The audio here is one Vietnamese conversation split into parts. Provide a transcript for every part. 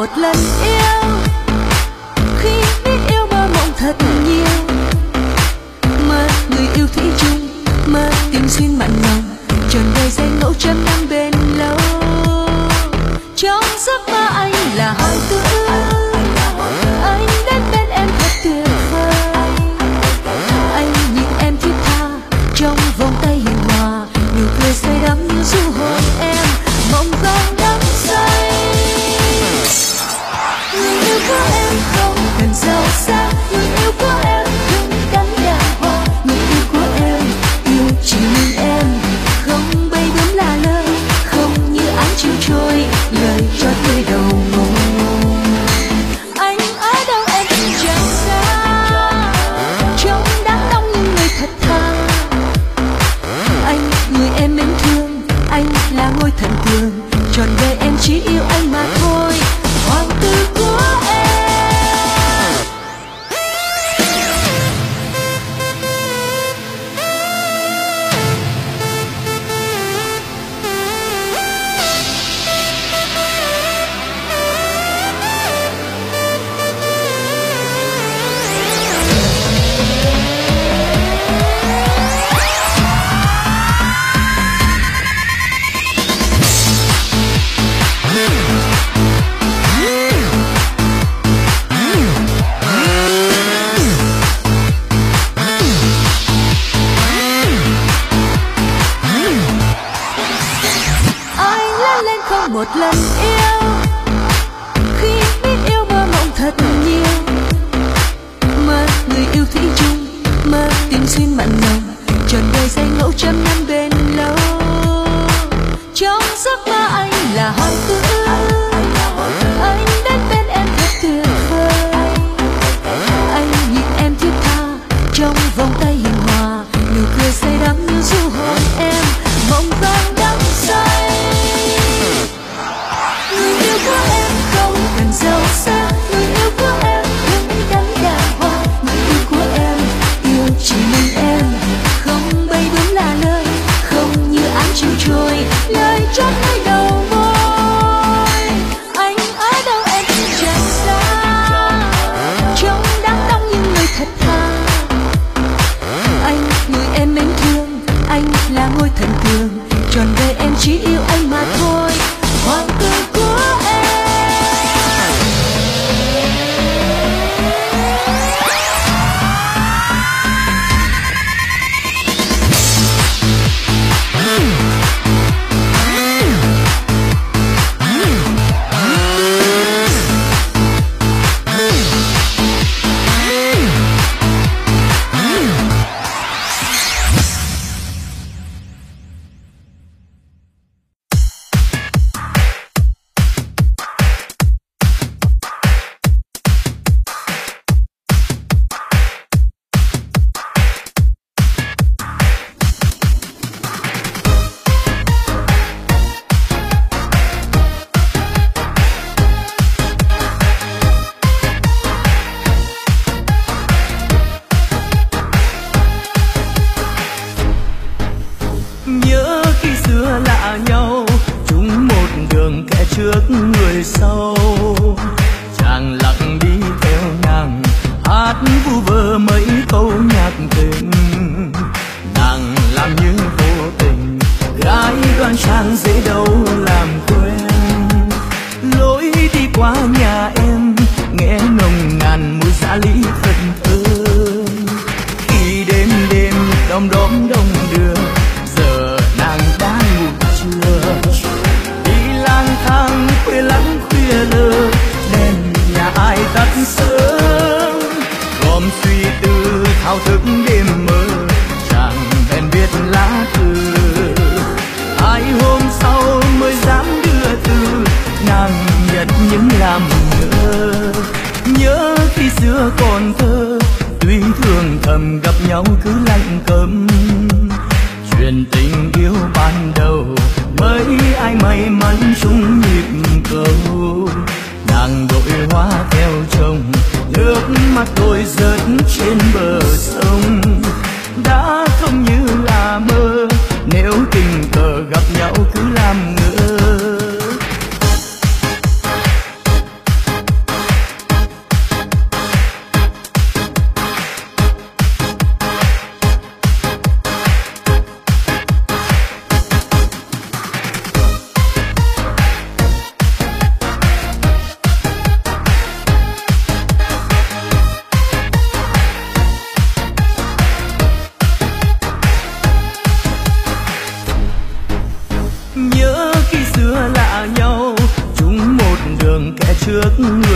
một lần yêu, khi biết yêu mơ mộng thật nhiều, mơ người yêu thủy chung, mơ tình duyên mặn nồng, trọn đời dây ngẫu trăm năm bên lâu. Trong giấc mơ anh là hoàng tử, anh đến bên em thật tuyệt vời. Anh nhìn em thiết tha trong vòng tay hiền hòa, nụ cười say đắm như du hồn em, mộng vang đắm say. Người yêu của em không cần giàu sang, người yêu của em không cánh đàng hoa, người yêu của em yêu chỉ mình em, không bay bướm là lời, không như áng chiều trôi, lời cho tươi đầu môi. Anh ở đâu em thì chẳng xa, trong đám đông những người thật thà. Anh người em mến thương, anh là ngôi thần tượng, trọn đời em chỉ yêu anh mà thôi, hoàng tử của em. Một lần yêu, khi biết yêu mơ mộng thật nhiều, mơ người yêu thủy chung, mơ tình duyên mặn nồng, trọn đời dây ngẫu trăm năm bên lâu. Trong giấc mơ anh là hoàng tử, anh đến bên em thật tuyệt vời. Anh nhìn em thiết tha trong vòng tay hiền hòa, nụ cười say đắm như du hồn em, mộng vang đắm say. Người yêu của em không cần giàu sang, người yêu của em không cánh đàng hoa, người yêu của em yêu chỉ mình em, không bay bướm là lời, không như áng chiều trôi, lời chót nơi đầu môi. Anh ở đâu em thì chẳng xa, trong đám đông những người thật thà. Anh người em mến thương, anh là ngôi thần tượng, trọn đời em chỉ yêu anh mà thôi, hoàng tử của em. trước người sau, chàng lặng đi theo nàng hát vu vơ mấy câu nhạc tình. Nàng làm như vô tình, gái đoan trang dễ đâu làm quen. Lối đi qua nhà em nghe nồng nàn mùi dã lý thật thơm. Khi đêm đêm đom đóm đông đưa, giờ nàng đã ngủ chưa? Đi lang thang khuya lắng khuya lơ, đèn nhà ai tắt sớm. Gom suy tư thao thức đêm mơ, chàng bèn viết lá thư. 2 hôm sau mới dám đưa thư, nàng nhận những làm ngơ. Nhớ khi xưa còn thơ, tuy thường thầm gặp nhau cứ lạnh câm. Chuyện tình yêu ban đầu, mấy ai may mắn chung nhịp cầu. Nàng đội hoa theo chồng, nước mắt tôi rớt trên bờ sông. Đã không như là mơ, nếu tình cờ gặp nhau cứ làm ngơ.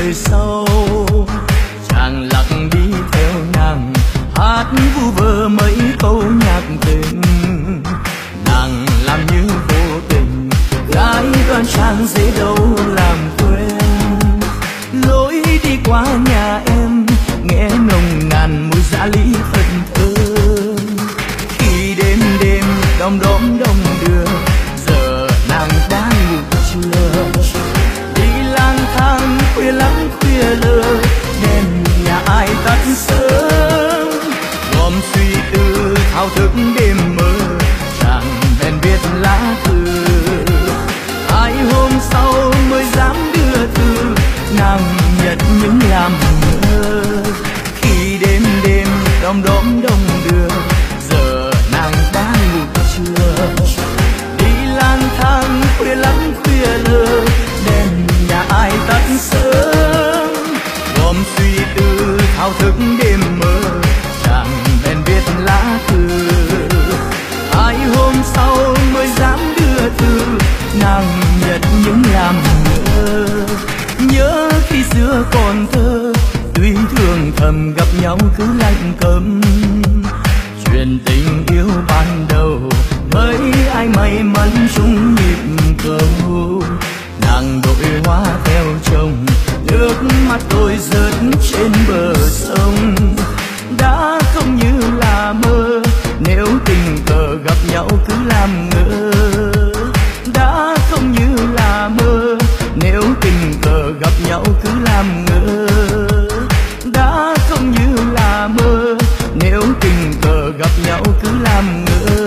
người sau. Chàng lặng đi theo nàng, hát vu vơ mấy câu nhạc tình. Nàng làm như vô tình, gái đoan trang dễ đâu làm quên. Lối đi qua nhà em, nghe nồng nàn mùi dã lý thân thơm. Khi đêm đêm đom đóm đông đưa, giờ nàng đã ngủ chưa? Đi lang thang khuya lắng khuya lơ, đèn nhà ai tắt sớm. Gom suy tư thao thức đêm mơ, chàng bèn viết lá thư. 2 hôm sau mới dám đưa thư, nàng nhận những làm ngơ. Khi đêm đêm đom đóm đông đưa, giờ nàng đã ngủ chưa? Đi lang thang khuya lắng khuya lơ, đèn nhà ai tắt sớm. Gom suy tư thao thức đêm mơ, chàng bèn viết lá thư. 2 hôm sau mới dám đưa thư, nàng nhận những làm ngơ. Nhớ khi xưa còn thơ, tuy thương thầm gặp nhau cứ lạnh câm. Chuyện tình yêu ban đầu, mấy ai may mắn chung nhịp cầu. Nàng đội hoa theo chồng, nước mắt tôi rớt trên bờ sông. Đã không như là mơ, nếu tình cờ gặp nhau cứ làm ngơ. Đã không như là mơ, nếu tình cờ gặp nhau cứ làm ngơ. Đã không như là mơ, nếu tình cờ gặp nhau cứ làm ngơ.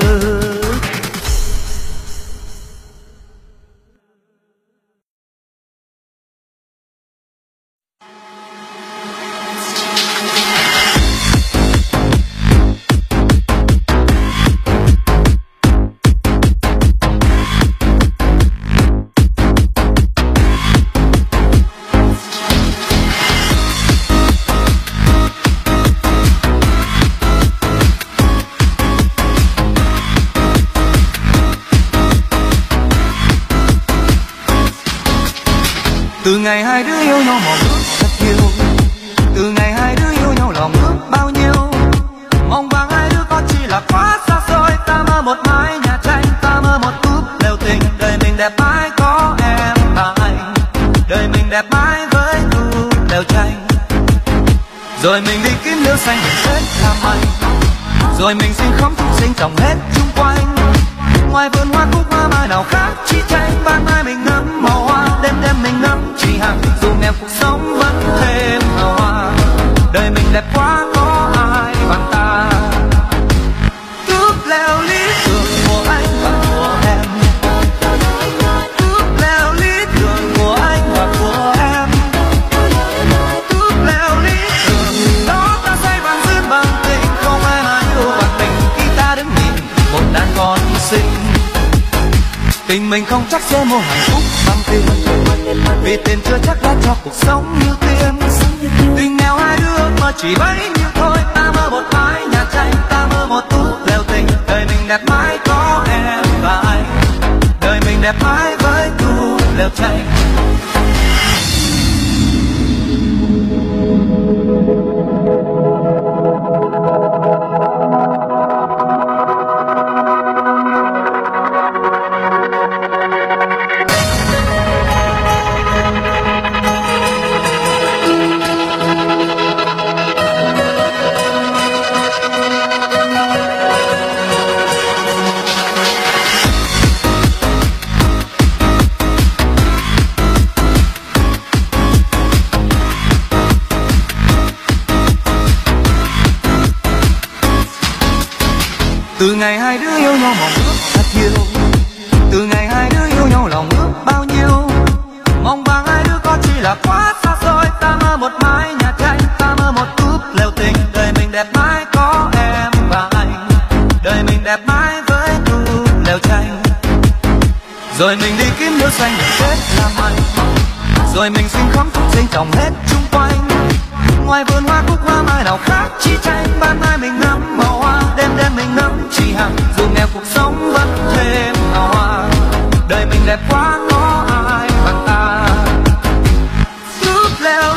Từ ngày hai đứa yêu nhau mong ước thật nhiều, từ ngày hai đứa yêu nhau lòng ước bao nhiêu. Mong vàng hai đứa có chỉ là quá xa xôi, ta mơ một mái nhà tranh, ta mơ một túp lều tình. Đời mình đẹp mãi có em và anh, đời mình đẹp mãi với túp lều tranh. Rồi mình đi kiếm liễu xanh mình hết làm anh, rồi mình xin khóm chúng sinh trồng hết chung quanh. Ngoài vườn hoa cúc hoa mai nào khác chi tranh, ban mai mình ngắm màu hoa, đêm đêm mình ngắm chỉ hàng. Dù nghèo cuộc sống vẫn thêm hào hoa, đời mình đẹp quá có ai bằng ta. Túp lều lý tưởng của anh và của em, túp lều lý tưởng của anh và của em, túp lều lý tưởng đó ta xây bằng duyên bằng tình. Không ai mà yêu bằng mình khi ta đứng nhìn một đàn con xinh. Tình mình không chắc sẽ mua hạnh phúc bằng tiền, vì tiền chưa chắc đã cho cuộc sống như tiền. Tình nghèo hai đứa mà chỉ bấy nhiêu thôi, ta mơ một mái nhà tranh, ta mơ một túp lều tình. Đời mình đẹp mãi có em và anh, đời mình đẹp mãi với túp lều tranh. Từ ngày hai đứa yêu nhau mong ước thật nhiều, từ ngày hai đứa yêu nhau lòng ước bao nhiêu. Mong vàng hai đứa có chỉ là quá xa xôi, ta mơ một mái nhà tranh, ta mơ một túp lều tình. Đời mình đẹp mãi có em và anh, đời mình đẹp mãi với túp lều tranh. Rồi mình đi kiếm liễu xanh để kết làm anh, rồi mình xin khóm chúng sinh trồng hết chung quanh. Ngoài vườn hoa cúc hoa mai nào khác chi tranh, ban mai mình ngắm màu hoa, đêm đêm mình ngắm chỉ hàng. Dù nghèo cuộc sống vẫn thêm hào hoa, đời mình đẹp quá có ai bằng ta. Túp lều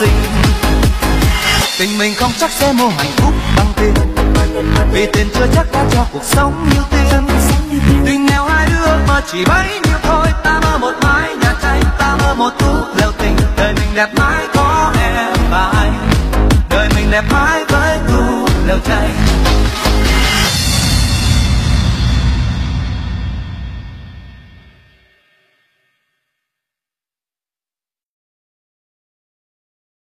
tình. Tình mình không chắc sẽ mua hạnh phúc bằng tiền, vì tiền chưa chắc đã cho cuộc sống như tiền. Tình nghèo hai đứa ước mơ chỉ bấy nhiêu thôi. Ta mơ một mái nhà tranh, ta mơ một phút leo tình, đời mình đẹp mãi có